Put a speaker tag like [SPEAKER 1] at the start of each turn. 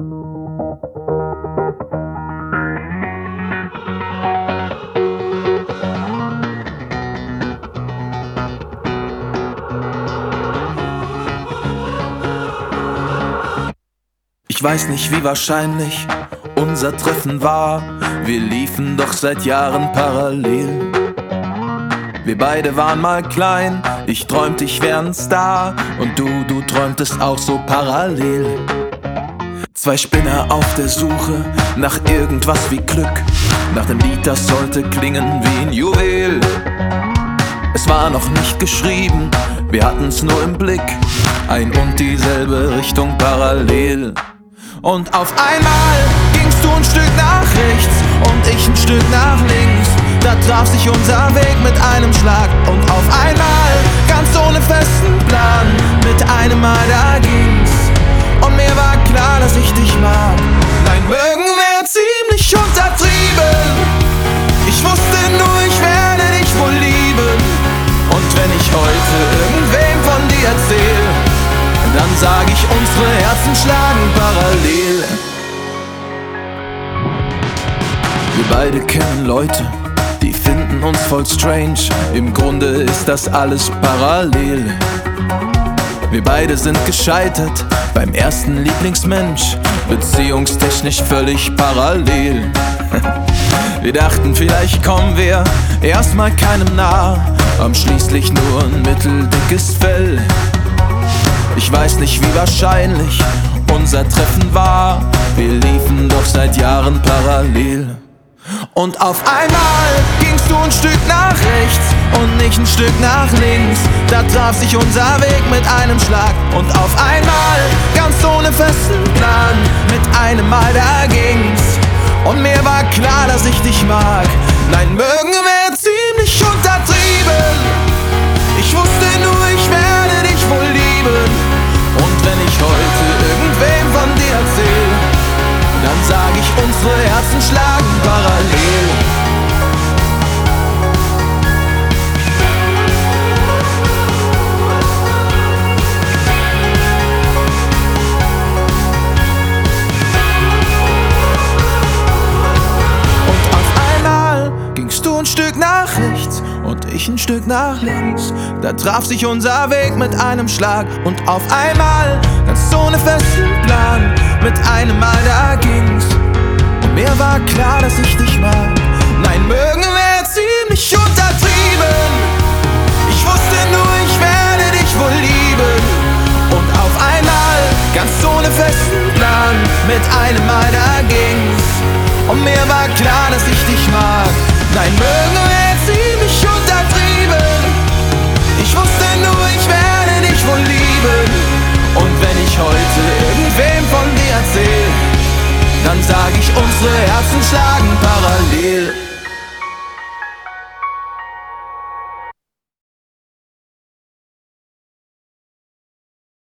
[SPEAKER 1] Ich weiß nicht, wie wahrscheinlich unser Treffen war. Wir liefen doch seit Jahren parallel. Wir beide waren mal klein, ich träumte, ich wär ein Star. Und du träumtest auch so parallel. Zwei Spinner auf der Suche nach irgendwas wie Glück, nach dem Lied, das sollte klingen wie ein Juwel. Es war noch nicht geschrieben, wir hatten's nur im Blick, ein und dieselbe Richtung parallel. Und auf einmal gingst du ein Stück nach rechts und ich ein Stück nach links. Da traf sich unser Weg mit einem Schlag. Und auf einmal, ganz ohne festen Plan, mit einem Mal da ging's. Und mir war klar, dass ich dich mag. Dein Mögen wär ziemlich untertrieben. Ich wusste nur, ich werde dich wohl lieben. Und wenn ich heute irgendwem von dir erzähl, dann sag ich, unsere Herzen schlagen parallel. Wir beide kennen Leute, die finden uns voll strange. Im Grunde ist das alles parallel. Wir beide sind gescheitert beim ersten Lieblingsmensch, beziehungstechnisch völlig parallel. Wir dachten, vielleicht kommen wir erstmal keinem nah, haben schließlich nur ein mitteldickes Fell. Ich weiß nicht, wie wahrscheinlich unser Treffen war. Wir liefen doch seit Jahren parallel. Und auf einmal gingst du ein Stück nach rechts und ich ein Stück nach links. Da traf sich unser Weg mit einem Schlag. Und auf einmal, ganz ohne festen Plan, mit einem Mal da ging's. Und mir war klar, dass ich dich mag. Nein, mögen wär ziemlich untertrieben. Ich wusste nur, ich werde dich wohl lieben. Und wenn ich heute irgendwem von dir erzähl, dann sag ich, unsere Herzen schlagen parallel. Und auf einmal gingst du ein Stück nach rechts und ich ein Stück nach links. Da traf sich unser Weg mit einem Schlag. Und auf einmal, ganz ohne festen Plan, mit einem Mal da ging's. Und mir war klar, dass ich dich mag. Nein, mögen wär ziemlich untertrieben. Ich wusste nur, ich werde dich wohl lieben. Und auf einmal, ganz ohne festen Plan, mit einem Mal da ging's. Und mir war klar, dass ich dich mag. Nein,